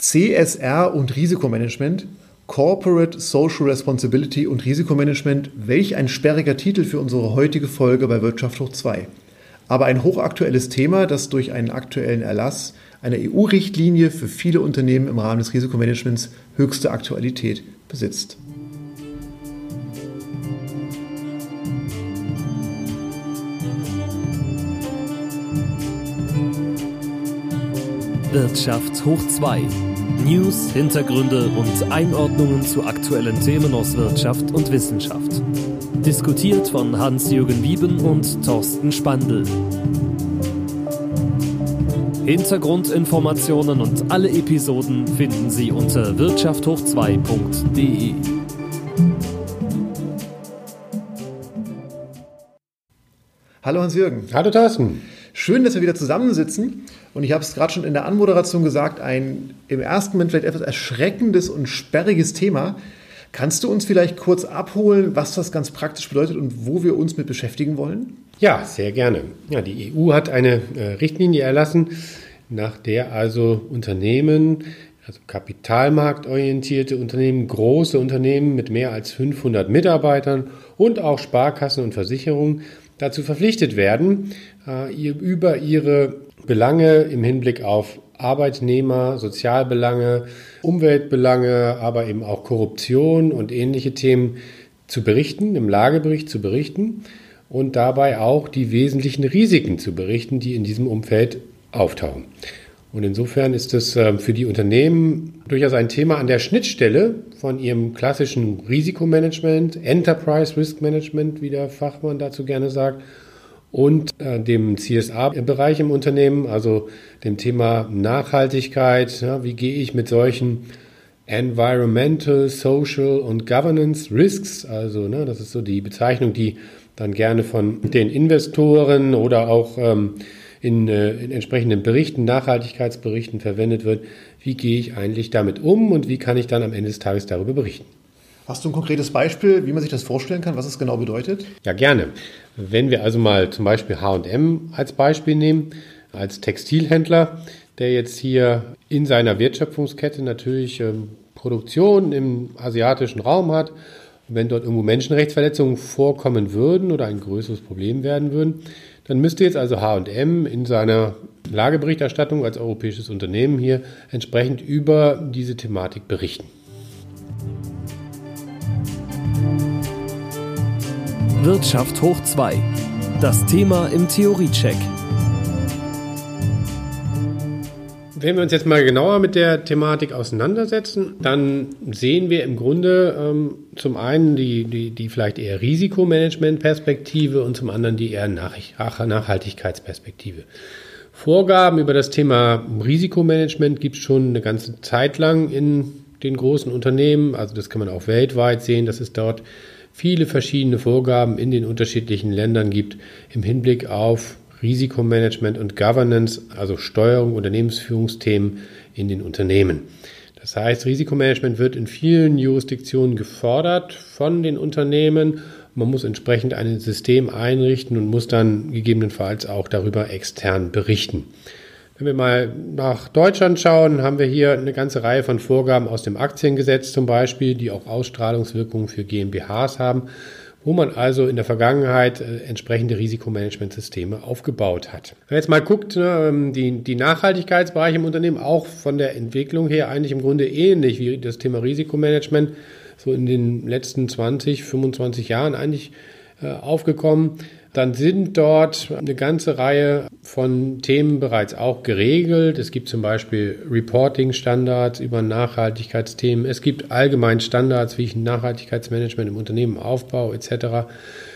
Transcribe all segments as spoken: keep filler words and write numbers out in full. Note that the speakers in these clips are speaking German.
C S R und Risikomanagement, Corporate Social Responsibility und Risikomanagement, welch ein sperriger Titel für unsere heutige Folge bei Wirtschaft hoch zwei. Aber ein hochaktuelles Thema, das durch einen aktuellen Erlass einer E U-Richtlinie für viele Unternehmen im Rahmen des Risikomanagements höchste Aktualität besitzt. Wirtschaft hoch zwei. News, Hintergründe und Einordnungen zu aktuellen Themen aus Wirtschaft und Wissenschaft. Diskutiert von Hans-Jürgen Wieben und Thorsten Spandl. Hintergrundinformationen und alle Episoden finden Sie unter wirtschaft hoch zwei punkt de. Hallo Hans-Jürgen. Hallo Thorsten. Schön, dass wir wieder zusammensitzen. Und ich habe es gerade schon in der Anmoderation gesagt, ein im ersten Moment vielleicht etwas erschreckendes und sperriges Thema. Kannst du uns vielleicht kurz abholen, was das ganz praktisch bedeutet und wo wir uns mit beschäftigen wollen? Ja, sehr gerne. Ja, die E U hat eine äh, Richtlinie erlassen, nach der also Unternehmen, also kapitalmarktorientierte Unternehmen, große Unternehmen mit mehr als fünfhundert Mitarbeitern und auch Sparkassen und Versicherungen dazu verpflichtet werden, äh, über ihre Belange im Hinblick auf Arbeitnehmer, Sozialbelange, Umweltbelange, aber eben auch Korruption und ähnliche Themen zu berichten, im Lagebericht zu berichten und dabei auch die wesentlichen Risiken zu berichten, die in diesem Umfeld auftauchen. Und insofern ist es für die Unternehmen durchaus ein Thema an der Schnittstelle von ihrem klassischen Risikomanagement, Enterprise Risk Management, wie der Fachmann dazu gerne sagt, und äh, dem C S R-Bereich im Unternehmen, also dem Thema Nachhaltigkeit. Ja, wie gehe ich mit solchen Environmental, Social und Governance Risks, also ne, das ist so die Bezeichnung, die dann gerne von den Investoren oder auch ähm, in, äh, in entsprechenden Berichten, Nachhaltigkeitsberichten verwendet wird. Wie gehe ich eigentlich damit um und wie kann ich dann am Ende des Tages darüber berichten? Hast du ein konkretes Beispiel, wie man sich das vorstellen kann, was es genau bedeutet? Ja, gerne. Wenn wir also mal zum Beispiel H und M als Beispiel nehmen, als Textilhändler, der jetzt hier in seiner Wertschöpfungskette natürlich ähm, Produktion im asiatischen Raum hat, und wenn dort irgendwo Menschenrechtsverletzungen vorkommen würden oder ein größeres Problem werden würden, dann müsste jetzt also H und M in seiner Lageberichterstattung als europäisches Unternehmen hier entsprechend über diese Thematik berichten. Wirtschaft hoch zwei. Das Thema im Theoriecheck. Wenn wir uns jetzt mal genauer mit der Thematik auseinandersetzen, dann sehen wir im Grunde ähm, zum einen die, die, die vielleicht eher Risikomanagement-Perspektive und zum anderen die eher Nach- Nachhaltigkeitsperspektive. Vorgaben über das Thema Risikomanagement gibt es schon eine ganze Zeit lang in den großen Unternehmen. Also das kann man auch weltweit sehen, dass es dort viele verschiedene Vorgaben in den unterschiedlichen Ländern gibt im Hinblick auf Risikomanagement und Governance, also Steuerung, Unternehmensführungsthemen in den Unternehmen. Das heißt, Risikomanagement wird in vielen Jurisdiktionen gefordert von den Unternehmen. Man muss entsprechend ein System einrichten und muss dann gegebenenfalls auch darüber extern berichten. Wenn wir mal nach Deutschland schauen, haben wir hier eine ganze Reihe von Vorgaben aus dem Aktiengesetz zum Beispiel, die auch Ausstrahlungswirkungen für GmbHs haben, wo man also in der Vergangenheit äh, entsprechende Risikomanagementsysteme aufgebaut hat. Wenn man jetzt mal guckt, ne, die, die Nachhaltigkeitsbereiche im Unternehmen, auch von der Entwicklung her eigentlich im Grunde ähnlich wie das Thema Risikomanagement, so in den letzten zwanzig, fünfundzwanzig Jahren eigentlich äh, aufgekommen. Dann sind dort eine ganze Reihe von Themen bereits auch geregelt. Es gibt zum Beispiel Reporting-Standards über Nachhaltigkeitsthemen. Es gibt allgemein Standards, wie ich ein Nachhaltigkeitsmanagement im Unternehmen aufbaue et cetera.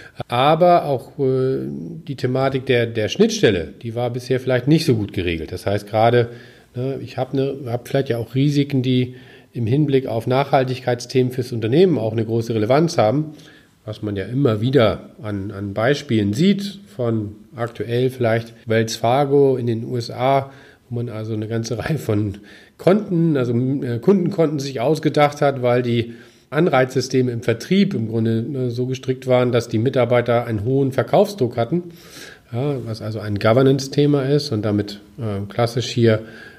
Aber auch äh, die Thematik der, der Schnittstelle, die war bisher vielleicht nicht so gut geregelt. Das heißt gerade, ne, ich habe ne, hab vielleicht ja auch Risiken, die im Hinblick auf Nachhaltigkeitsthemen fürs Unternehmen auch eine große Relevanz haben, was man ja immer wieder an, an Beispielen sieht, von aktuell vielleicht Wells Fargo in den U S A, wo man also eine ganze Reihe von Konten, also äh, Kundenkonten sich ausgedacht hat, weil die Anreizsysteme im Vertrieb im Grunde äh, so gestrickt waren, dass die Mitarbeiter einen hohen Verkaufsdruck hatten, ja, was also ein Governance-Thema ist und damit äh, klassisch hier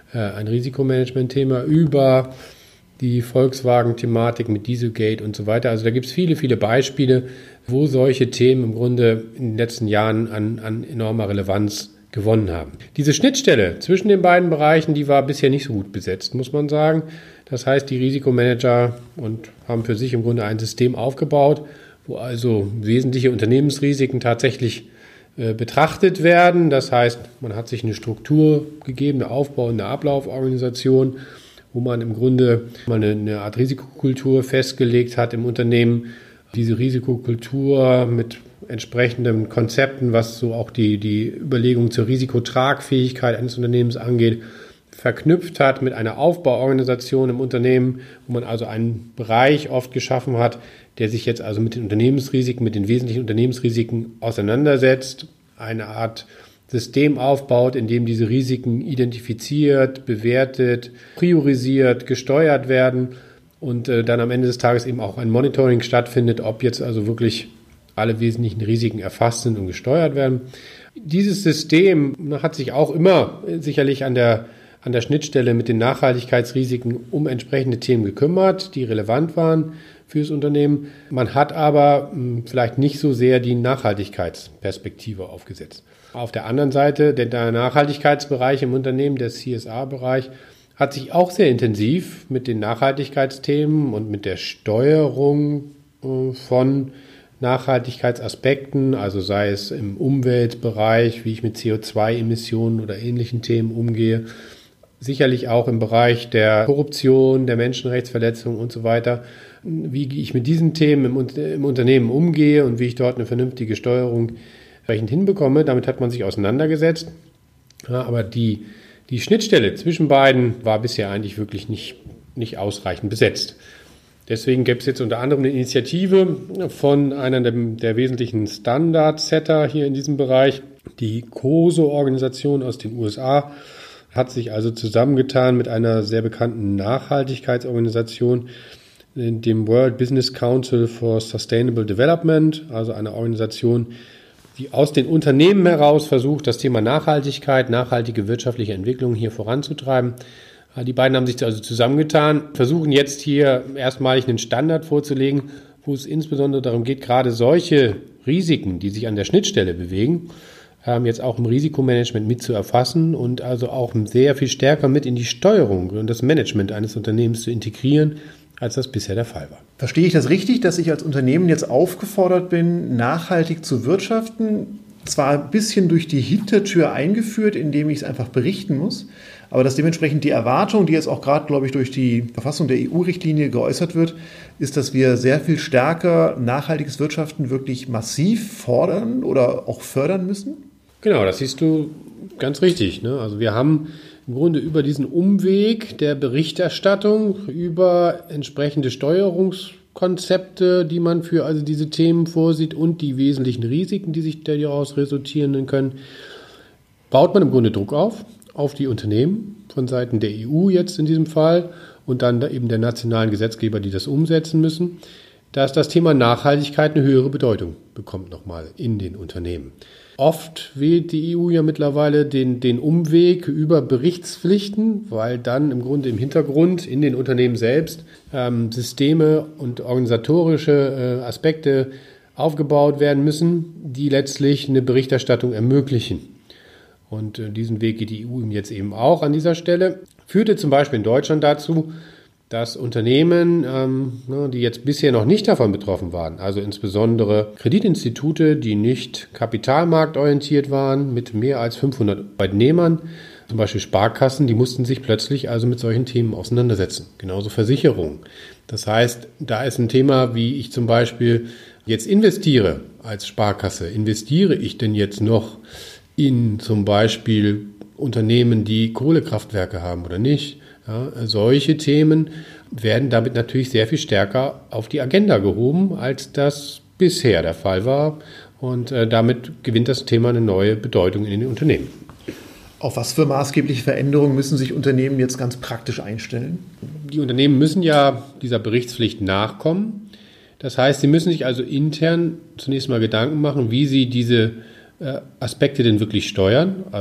äh, ein Risikomanagement-Thema, über die Volkswagen-Thematik mit Dieselgate und so weiter. Also da gibt es viele, viele Beispiele, wo solche Themen im Grunde in den letzten Jahren an, an enormer Relevanz gewonnen haben. Diese Schnittstelle zwischen den beiden Bereichen, die war bisher nicht so gut besetzt, muss man sagen. Das heißt, die Risikomanager und haben für sich im Grunde ein System aufgebaut, wo also wesentliche Unternehmensrisiken tatsächlich äh, betrachtet werden. Das heißt, man hat sich eine Struktur gegeben, eine Aufbau- und eine Ablauforganisation, wo man im Grunde mal eine, eine Art Risikokultur festgelegt hat im Unternehmen. Diese Risikokultur mit entsprechenden Konzepten, was so auch die, die Überlegung zur Risikotragfähigkeit eines Unternehmens angeht, verknüpft hat mit einer Aufbauorganisation im Unternehmen, wo man also einen Bereich oft geschaffen hat, der sich jetzt also mit den Unternehmensrisiken, mit den wesentlichen Unternehmensrisiken auseinandersetzt, eine Art System aufbaut, in dem diese Risiken identifiziert, bewertet, priorisiert, gesteuert werden und äh, dann am Ende des Tages eben auch ein Monitoring stattfindet, ob jetzt also wirklich alle wesentlichen Risiken erfasst sind und gesteuert werden. Dieses System hat sich auch immer sicherlich an der, an der Schnittstelle mit den Nachhaltigkeitsrisiken um entsprechende Themen gekümmert, die relevant waren fürs Unternehmen. Man hat aber mh, vielleicht nicht so sehr die Nachhaltigkeitsperspektive aufgesetzt. Auf der anderen Seite, der, der Nachhaltigkeitsbereich im Unternehmen, der C S R-Bereich, hat sich auch sehr intensiv mit den Nachhaltigkeitsthemen und mit der Steuerung äh, von Nachhaltigkeitsaspekten, also sei es im Umweltbereich, wie ich mit C O zwei Emissionen oder ähnlichen Themen umgehe, sicherlich auch im Bereich der Korruption, der Menschenrechtsverletzungen und so weiter, wie ich mit diesen Themen im, im Unternehmen umgehe und wie ich dort eine vernünftige Steuerung entsprechend hinbekomme. Damit hat man sich auseinandergesetzt. Ja, aber die, die Schnittstelle zwischen beiden war bisher eigentlich wirklich nicht, nicht ausreichend besetzt. Deswegen gibt es jetzt unter anderem eine Initiative von einer der, der wesentlichen Standard-Setter hier in diesem Bereich. Die C O S O-Organisation aus den U S A hat sich also zusammengetan mit einer sehr bekannten Nachhaltigkeitsorganisation, dem World Business Council for Sustainable Development, also eine Organisation, die aus den Unternehmen heraus versucht, das Thema Nachhaltigkeit, nachhaltige wirtschaftliche Entwicklung hier voranzutreiben. Die beiden haben sich also zusammengetan, versuchen jetzt hier erstmalig einen Standard vorzulegen, wo es insbesondere darum geht, gerade solche Risiken, die sich an der Schnittstelle bewegen, jetzt auch im Risikomanagement mit zu erfassen und also auch sehr viel stärker mit in die Steuerung und das Management eines Unternehmens zu integrieren, als das bisher der Fall war. Verstehe ich das richtig, dass ich als Unternehmen jetzt aufgefordert bin, nachhaltig zu wirtschaften? Zwar ein bisschen durch die Hintertür eingeführt, indem ich es einfach berichten muss, aber dass dementsprechend die Erwartung, die jetzt auch gerade, glaube ich, durch die Verfassung der E U-Richtlinie geäußert wird, ist, dass wir sehr viel stärker nachhaltiges Wirtschaften wirklich massiv fordern oder auch fördern müssen? Genau, das siehst du ganz richtig, ne? Also wir haben im Grunde über diesen Umweg der Berichterstattung, über entsprechende Steuerungskonzepte, die man für also diese Themen vorsieht und die wesentlichen Risiken, die sich daraus resultieren können, baut man im Grunde Druck auf, auf die Unternehmen von Seiten der E U jetzt in diesem Fall und dann eben der nationalen Gesetzgeber, die das umsetzen müssen, dass das Thema Nachhaltigkeit eine höhere Bedeutung bekommt nochmal in den Unternehmen. Oft wählt die E U ja mittlerweile den, den Umweg über Berichtspflichten, weil dann im Grunde im Hintergrund in den Unternehmen selbst ähm, Systeme und organisatorische äh, Aspekte aufgebaut werden müssen, die letztlich eine Berichterstattung ermöglichen. Und äh, diesen Weg geht die E U jetzt eben auch an dieser Stelle. Führte zum Beispiel in Deutschland dazu, dass Unternehmen, ähm, die jetzt bisher noch nicht davon betroffen waren, also insbesondere Kreditinstitute, die nicht kapitalmarktorientiert waren, mit mehr als fünfhundert Arbeitnehmern, zum Beispiel Sparkassen, die mussten sich plötzlich also mit solchen Themen auseinandersetzen. Genauso Versicherungen. Das heißt, da ist ein Thema, wie ich zum Beispiel jetzt investiere als Sparkasse. Investiere ich denn jetzt noch in zum Beispiel Unternehmen, die Kohlekraftwerke haben oder nicht? Ja, solche Themen werden damit natürlich sehr viel stärker auf die Agenda gehoben, als das bisher der Fall war. Und äh, damit gewinnt das Thema eine neue Bedeutung in den Unternehmen. Auf was für maßgebliche Veränderungen müssen sich Unternehmen jetzt ganz praktisch einstellen? Die Unternehmen müssen ja dieser Berichtspflicht nachkommen. Das heißt, sie müssen sich also intern zunächst mal Gedanken machen, wie sie diese äh, Aspekte denn wirklich steuern, also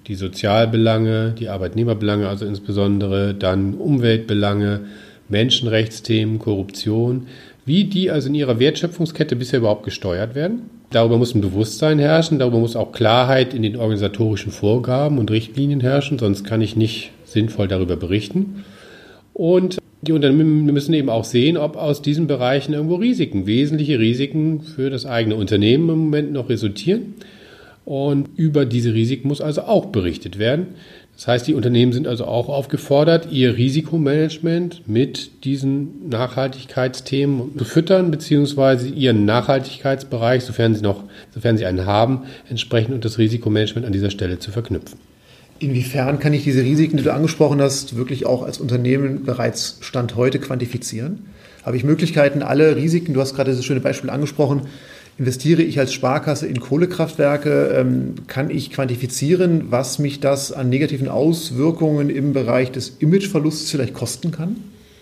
die Sozialbelange, die Arbeitnehmerbelange, also insbesondere dann Umweltbelange, Menschenrechtsthemen, Korruption, wie die also in ihrer Wertschöpfungskette bisher überhaupt gesteuert werden. Darüber muss ein Bewusstsein herrschen, darüber muss auch Klarheit in den organisatorischen Vorgaben und Richtlinien herrschen, sonst kann ich nicht sinnvoll darüber berichten. Und die Unternehmen müssen eben auch sehen, ob aus diesen Bereichen irgendwo Risiken, wesentliche Risiken für das eigene Unternehmen im Moment noch resultieren. Und über diese Risiken muss also auch berichtet werden. Das heißt, die Unternehmen sind also auch aufgefordert, ihr Risikomanagement mit diesen Nachhaltigkeitsthemen zu füttern, beziehungsweise ihren Nachhaltigkeitsbereich, sofern sie noch, sofern sie einen haben, entsprechend und das Risikomanagement an dieser Stelle zu verknüpfen. Inwiefern kann ich diese Risiken, die du angesprochen hast, wirklich auch als Unternehmen bereits Stand heute quantifizieren? Habe ich Möglichkeiten, alle Risiken, du hast gerade das schöne Beispiel angesprochen, investiere ich als Sparkasse in Kohlekraftwerke, ähm, kann ich quantifizieren, was mich das an negativen Auswirkungen im Bereich des Imageverlusts vielleicht kosten kann?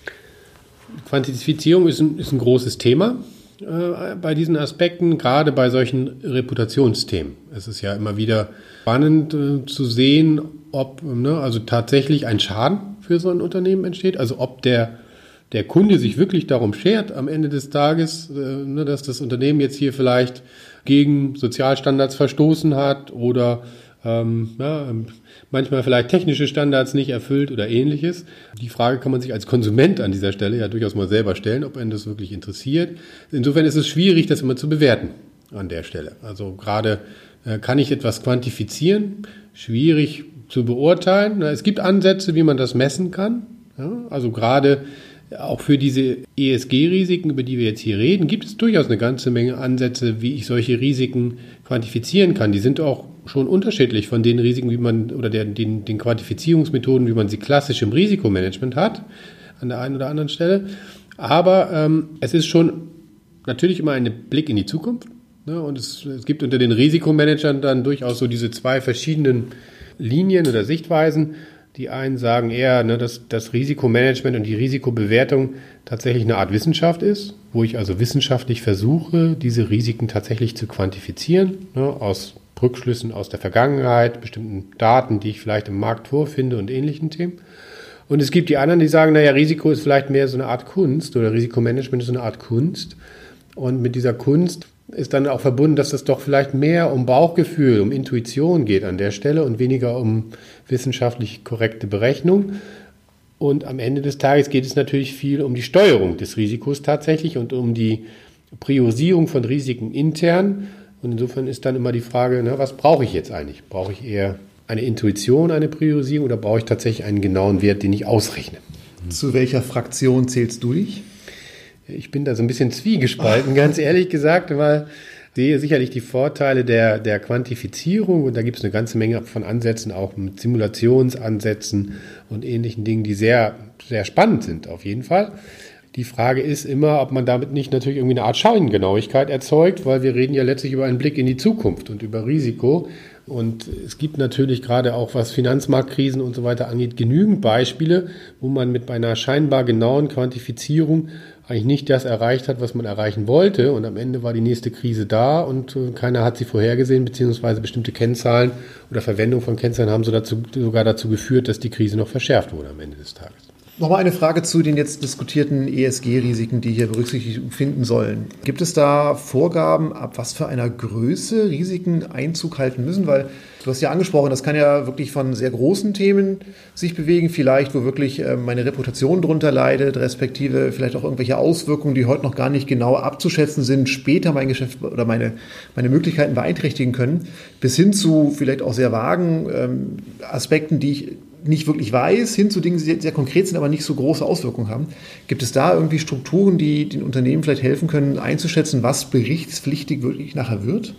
Quantifizierung ist ein, ist ein großes Thema äh, bei diesen Aspekten, gerade bei solchen Reputationsthemen. Es ist ja immer wieder spannend äh, zu sehen, ob ne, also tatsächlich ein Schaden für so ein Unternehmen entsteht, also ob der der Kunde sich wirklich darum schert am Ende des Tages, äh, ne, dass das Unternehmen jetzt hier vielleicht gegen Sozialstandards verstoßen hat oder ähm, ja, manchmal vielleicht technische Standards nicht erfüllt oder ähnliches. Die Frage kann man sich als Konsument an dieser Stelle ja durchaus mal selber stellen, ob einen das wirklich interessiert. Insofern ist es schwierig, das immer zu bewerten an der Stelle. Also gerade äh, kann ich etwas quantifizieren, schwierig zu beurteilen. Na, es gibt Ansätze, wie man das messen kann. Ja, also gerade auch für diese E S G-Risiken, über die wir jetzt hier reden, gibt es durchaus eine ganze Menge Ansätze, wie ich solche Risiken quantifizieren kann. Die sind auch schon unterschiedlich von den Risiken, wie man oder der, den, den Quantifizierungsmethoden, wie man sie klassisch im Risikomanagement hat, an der einen oder anderen Stelle. Aber ähm, es ist schon natürlich immer ein Blick in die Zukunft. Ne? Und es, es gibt unter den Risikomanagern dann durchaus so diese zwei verschiedenen Linien oder Sichtweisen. Die einen sagen eher, ne, dass das Risikomanagement und die Risikobewertung tatsächlich eine Art Wissenschaft ist, wo ich also wissenschaftlich versuche, diese Risiken tatsächlich zu quantifizieren, ne, aus Rückschlüssen aus der Vergangenheit, bestimmten Daten, die ich vielleicht im Markt vorfinde und ähnlichen Themen. Und es gibt die anderen, die sagen, naja, Risiko ist vielleicht mehr so eine Art Kunst oder Risikomanagement ist so eine Art Kunst. Und mit dieser Kunst ist dann auch verbunden, dass es doch vielleicht mehr um Bauchgefühl, um Intuition geht an der Stelle und weniger um wissenschaftlich korrekte Berechnung. Und am Ende des Tages geht es natürlich viel um die Steuerung des Risikos tatsächlich und um die Priorisierung von Risiken intern. Und insofern ist dann immer die Frage, na, was brauche ich jetzt eigentlich? Brauche ich eher eine Intuition, eine Priorisierung oder brauche ich tatsächlich einen genauen Wert, den ich ausrechne? Zu welcher Fraktion zählst du dich? Ich bin da so ein bisschen zwiegespalten, ganz ehrlich gesagt, weil ich sehe sicherlich die Vorteile der, der Quantifizierung und da gibt es eine ganze Menge von Ansätzen, auch mit Simulationsansätzen und ähnlichen Dingen, die sehr, sehr spannend sind auf jeden Fall. Die Frage ist immer, ob man damit nicht natürlich irgendwie eine Art Scheingenauigkeit erzeugt, weil wir reden ja letztlich über einen Blick in die Zukunft und über Risiko. Und es gibt natürlich gerade auch, was Finanzmarktkrisen und so weiter angeht, genügend Beispiele, wo man mit einer scheinbar genauen Quantifizierung eigentlich nicht das erreicht hat, was man erreichen wollte. Und am Ende war die nächste Krise da und keiner hat sie vorhergesehen, beziehungsweise bestimmte Kennzahlen oder Verwendung von Kennzahlen haben so dazu, sogar dazu geführt, dass die Krise noch verschärft wurde am Ende des Tages. Nochmal eine Frage zu den jetzt diskutierten E S G-Risiken, die hier Berücksichtigung finden sollen. Gibt es da Vorgaben, ab was für einer Größe Risiken Einzug halten müssen? Weil du hast ja angesprochen, das kann ja wirklich von sehr großen Themen sich bewegen, vielleicht wo wirklich meine Reputation drunter leidet, respektive vielleicht auch irgendwelche Auswirkungen, die heute noch gar nicht genau abzuschätzen sind, später mein Geschäft oder meine, meine Möglichkeiten beeinträchtigen können, bis hin zu vielleicht auch sehr vagen ähm, Aspekten, die ich nicht wirklich weiß, hin zu Dingen, die sehr, sehr konkret sind, aber nicht so große Auswirkungen haben. Gibt es da irgendwie Strukturen, die den Unternehmen vielleicht helfen können, einzuschätzen, was berichtspflichtig wirklich nachher wird?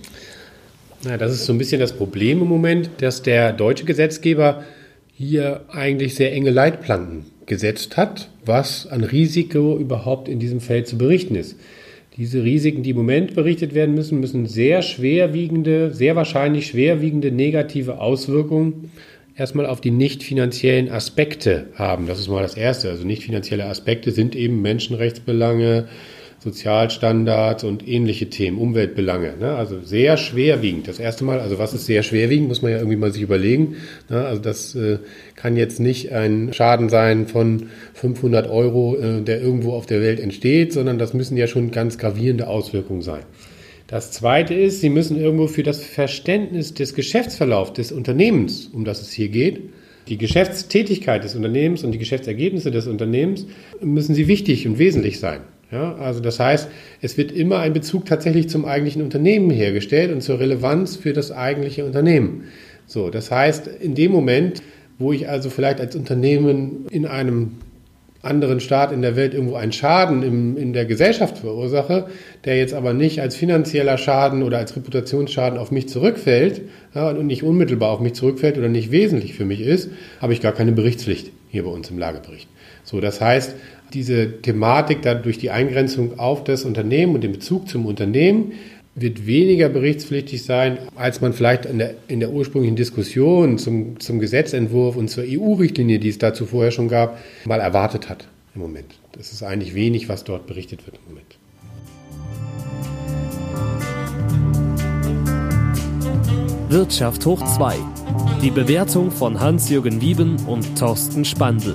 Ja, das ist so ein bisschen das Problem im Moment, dass der deutsche Gesetzgeber hier eigentlich sehr enge Leitplanken gesetzt hat, was an Risiko überhaupt in diesem Feld zu berichten ist. Diese Risiken, die im Moment berichtet werden müssen, müssen sehr schwerwiegende, sehr wahrscheinlich schwerwiegende negative Auswirkungen erstmal auf die nicht finanziellen Aspekte haben. Das ist mal das Erste. Also nicht finanzielle Aspekte sind eben Menschenrechtsbelange, Sozialstandards und ähnliche Themen, Umweltbelange. Ne? Also sehr schwerwiegend. Das erste Mal, also was ist sehr schwerwiegend, muss man ja irgendwie mal sich überlegen. Ne? Also das äh, kann jetzt nicht ein Schaden sein von fünfhundert Euro, äh, der irgendwo auf der Welt entsteht, sondern das müssen ja schon ganz gravierende Auswirkungen sein. Das Zweite ist, Sie müssen irgendwo für das Verständnis des Geschäftsverlaufs des Unternehmens, um das es hier geht, die Geschäftstätigkeit des Unternehmens und die Geschäftsergebnisse des Unternehmens, müssen Sie wichtig und wesentlich sein. Ja, also das heißt, es wird immer ein Bezug tatsächlich zum eigentlichen Unternehmen hergestellt und zur Relevanz für das eigentliche Unternehmen. So, das heißt, in dem Moment, wo ich also vielleicht als Unternehmen in einem anderen Staat in der Welt irgendwo einen Schaden im, in der Gesellschaft verursache, der jetzt aber nicht als finanzieller Schaden oder als Reputationsschaden auf mich zurückfällt, ja, und nicht unmittelbar auf mich zurückfällt oder nicht wesentlich für mich ist, habe ich gar keine Berichtspflicht hier bei uns im Lagebericht. So, das heißt, diese Thematik dann durch die Eingrenzung auf das Unternehmen und den Bezug zum Unternehmen wird weniger berichtspflichtig sein, als man vielleicht in der, in der ursprünglichen Diskussion zum, zum Gesetzentwurf und zur E U-Richtlinie, die es dazu vorher schon gab, mal erwartet hat im Moment. Das ist eigentlich wenig, was dort berichtet wird im Moment. Wirtschaft hoch zwei. Die Bewertung von Hans-Jürgen Wieben und Thorsten Spandl.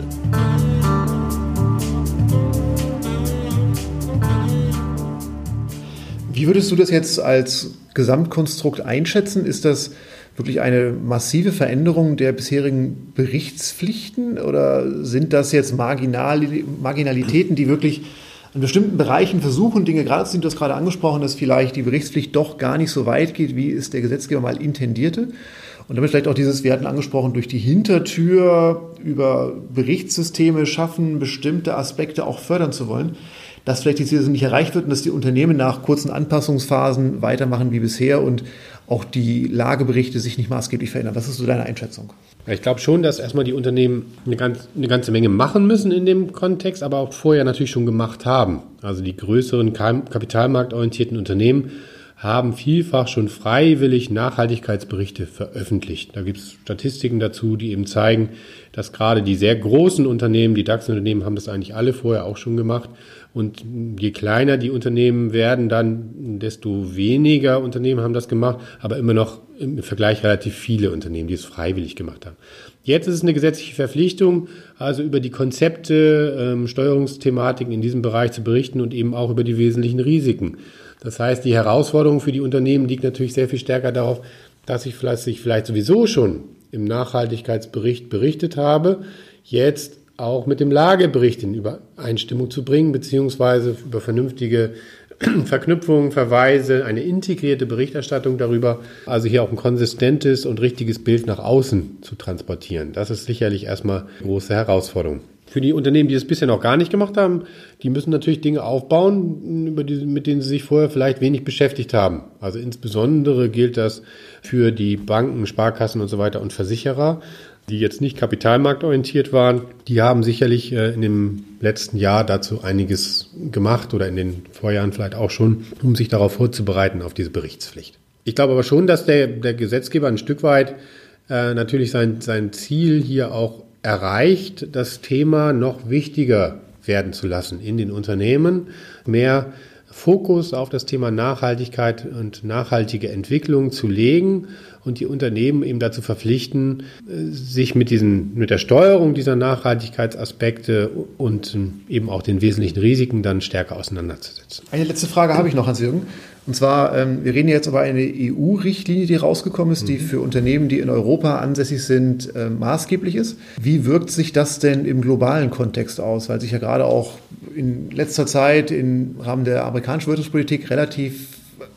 Wie würdest du das jetzt als Gesamtkonstrukt einschätzen? Ist das wirklich eine massive Veränderung der bisherigen Berichtspflichten oder sind das jetzt Marginalitäten, die wirklich in bestimmten Bereichen versuchen, Dinge gerade zu ziehen? Du hast gerade angesprochen, dass vielleicht die Berichtspflicht doch gar nicht so weit geht, wie es der Gesetzgeber mal intendierte. Und damit vielleicht auch dieses, wir hatten angesprochen, durch die Hintertür über Berichtssysteme schaffen, bestimmte Aspekte auch fördern zu wollen, dass vielleicht die Ziele nicht erreicht wird und dass die Unternehmen nach kurzen Anpassungsphasen weitermachen wie bisher und auch die Lageberichte sich nicht maßgeblich verändern. Was ist so deine Einschätzung? Ich glaube schon, dass erstmal die Unternehmen eine, ganz, eine ganze Menge machen müssen in dem Kontext, aber auch vorher natürlich schon gemacht haben. Also die größeren kapitalmarktorientierten Unternehmen haben vielfach schon freiwillig Nachhaltigkeitsberichte veröffentlicht. Da gibt es Statistiken dazu, die eben zeigen, dass gerade die sehr großen Unternehmen, die DAX-Unternehmen, haben das eigentlich alle vorher auch schon gemacht. Und je kleiner die Unternehmen werden, dann desto weniger Unternehmen haben das gemacht, aber immer noch im Vergleich relativ viele Unternehmen, die es freiwillig gemacht haben. Jetzt ist es eine gesetzliche Verpflichtung, also über die Konzepte, ähm, Steuerungsthematiken in diesem Bereich zu berichten und eben auch über die wesentlichen Risiken. Das heißt, die Herausforderung für die Unternehmen liegt natürlich sehr viel stärker darauf, dass ich vielleicht, ich vielleicht sowieso schon im Nachhaltigkeitsbericht berichtet habe, jetzt auch mit dem Lagebericht in Übereinstimmung zu bringen, beziehungsweise über vernünftige Verknüpfungen, Verweise, eine integrierte Berichterstattung darüber, also hier auch ein konsistentes und richtiges Bild nach außen zu transportieren. Das ist sicherlich erstmal eine große Herausforderung. Für die Unternehmen, die es bisher noch gar nicht gemacht haben, die müssen natürlich Dinge aufbauen, über die, mit denen sie sich vorher vielleicht wenig beschäftigt haben. Also insbesondere gilt das für die Banken, Sparkassen und so weiter und Versicherer, die jetzt nicht kapitalmarktorientiert waren. Die haben sicherlich äh, in dem letzten Jahr dazu einiges gemacht oder in den Vorjahren vielleicht auch schon, um sich darauf vorzubereiten, auf diese Berichtspflicht. Ich glaube aber schon, dass der, der Gesetzgeber ein Stück weit äh, natürlich sein, sein Ziel hier auch erreicht, das Thema noch wichtiger werden zu lassen in den Unternehmen, mehr Fokus auf das Thema Nachhaltigkeit und nachhaltige Entwicklung zu legen und die Unternehmen eben dazu verpflichten, sich mit diesen, mit der Steuerung dieser Nachhaltigkeitsaspekte und eben auch den wesentlichen Risiken dann stärker auseinanderzusetzen. Eine letzte Frage habe ich noch, Hans-Jürgen. Und zwar, ähm, wir reden jetzt über eine E U-Richtlinie, die rausgekommen ist, die für Unternehmen, die in Europa ansässig sind, äh, maßgeblich ist. Wie wirkt sich das denn im globalen Kontext aus? Weil sich ja gerade auch in letzter Zeit im Rahmen der amerikanischen Wirtschaftspolitik relativ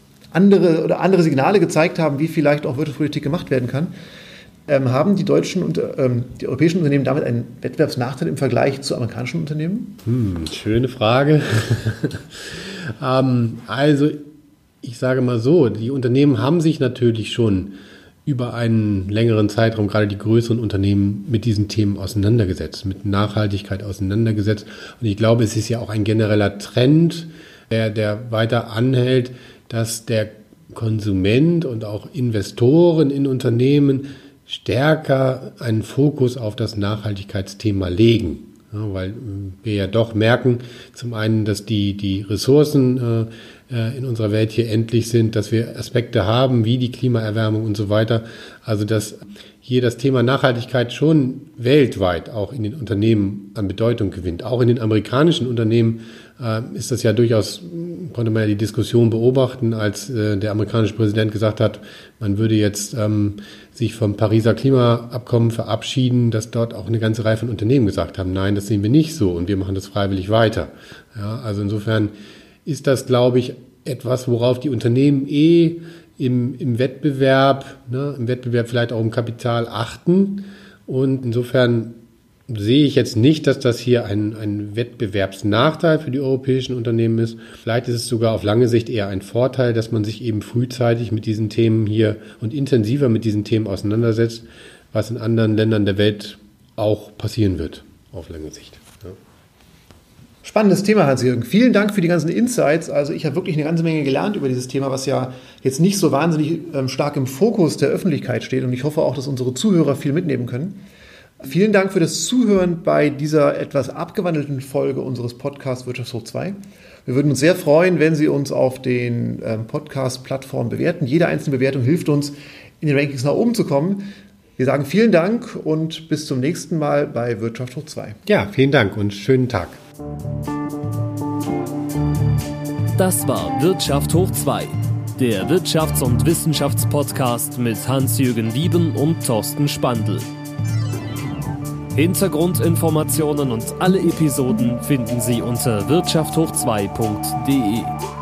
andere oder andere Signale gezeigt haben, wie vielleicht auch Wirtschaftspolitik gemacht werden kann. Ähm, haben die deutschen und ähm, die europäischen Unternehmen damit einen Wettbewerbsnachteil im Vergleich zu amerikanischen Unternehmen? Hm, schöne Frage. ähm, also ich sage mal so, die Unternehmen haben sich natürlich schon über einen längeren Zeitraum, gerade die größeren Unternehmen, mit diesen Themen auseinandergesetzt, mit Nachhaltigkeit auseinandergesetzt. Und ich glaube, es ist ja auch ein genereller Trend, der, der weiter anhält, dass der Konsument und auch Investoren in Unternehmen stärker einen Fokus auf das Nachhaltigkeitsthema legen. Ja, weil wir ja doch merken, zum einen, dass die, die Ressourcen äh, in unserer Welt hier endlich sind, dass wir Aspekte haben, wie die Klimaerwärmung und so weiter. Also dass hier das Thema Nachhaltigkeit schon weltweit auch in den Unternehmen an Bedeutung gewinnt. Auch in den amerikanischen Unternehmen äh, ist das ja durchaus, konnte man ja die Diskussion beobachten, als äh, der amerikanische Präsident gesagt hat, man würde jetzt ähm, sich vom Pariser Klimaabkommen verabschieden, dass dort auch eine ganze Reihe von Unternehmen gesagt haben, nein, das sehen wir nicht so und wir machen das freiwillig weiter. Ja, also insofern ist das, glaube ich, etwas, worauf die Unternehmen eh im, im Wettbewerb, ne, im Wettbewerb vielleicht auch im Kapital achten. Und insofern sehe ich jetzt nicht, dass das hier ein, ein Wettbewerbsnachteil für die europäischen Unternehmen ist. Vielleicht ist es sogar auf lange Sicht eher ein Vorteil, dass man sich eben frühzeitig mit diesen Themen hier und intensiver mit diesen Themen auseinandersetzt, was in anderen Ländern der Welt auch passieren wird auf lange Sicht. Ja. Spannendes Thema, Hans-Jürgen. Vielen Dank für die ganzen Insights. Also ich habe wirklich eine ganze Menge gelernt über dieses Thema, was ja jetzt nicht so wahnsinnig ähm, stark im Fokus der Öffentlichkeit steht. Und ich hoffe auch, dass unsere Zuhörer viel mitnehmen können. Vielen Dank für das Zuhören bei dieser etwas abgewandelten Folge unseres Podcasts Wirtschaft hoch zwei. Wir würden uns sehr freuen, wenn Sie uns auf den ähm, Podcast-Plattformen bewerten. Jede einzelne Bewertung hilft uns, in den Rankings nach oben zu kommen. Wir sagen vielen Dank und bis zum nächsten Mal bei Wirtschaft hoch zwei. Ja, vielen Dank und schönen Tag. Das war Wirtschaft hoch zwei, der Wirtschafts- und Wissenschaftspodcast mit Hans-Jürgen Wieben und Thorsten Spandl. Hintergrundinformationen und alle Episoden finden Sie unter wirtschaft hoch zwei punkt de.